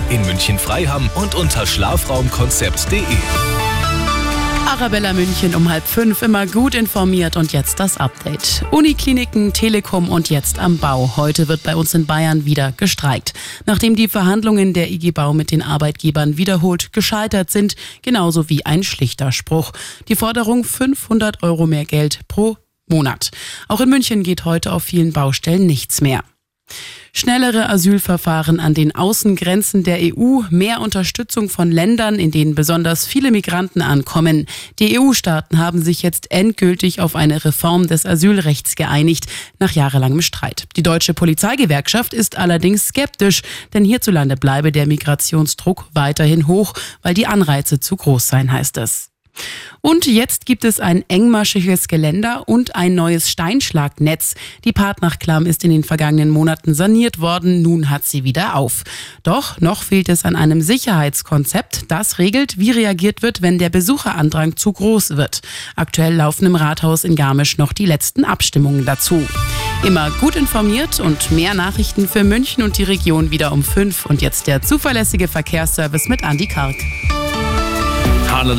in München-Freiham und unter schlafraumkonzept.de. Arabella München um 4:30, immer gut informiert und jetzt das Update. Unikliniken, Telekom und jetzt am Bau. Heute wird bei uns in Bayern wieder gestreikt. Nachdem die Verhandlungen der IG Bau mit den Arbeitgebern wiederholt gescheitert sind, genauso wie ein schlichter Spruch. Die Forderung 500 € mehr Geld pro Monat. Auch in München geht heute auf vielen Baustellen nichts mehr. Schnellere Asylverfahren an den Außengrenzen der EU, mehr Unterstützung von Ländern, in denen besonders viele Migranten ankommen. Die EU-Staaten haben sich jetzt endgültig auf eine Reform des Asylrechts geeinigt, nach jahrelangem Streit. Die deutsche Polizeigewerkschaft ist allerdings skeptisch, denn hierzulande bleibe der Migrationsdruck weiterhin hoch, weil die Anreize zu groß seien, heißt es. Und jetzt gibt es ein engmaschiges Geländer und ein neues Steinschlagnetz. Die Partnachklamm ist in den vergangenen Monaten saniert worden, nun hat sie wieder auf. Doch noch fehlt es an einem Sicherheitskonzept, das regelt, wie reagiert wird, wenn der Besucherandrang zu groß wird. Aktuell laufen im Rathaus in Garmisch noch die letzten Abstimmungen dazu. Immer gut informiert und mehr Nachrichten für München und die Region wieder um 5. Und jetzt der zuverlässige Verkehrsservice mit Andi Karg.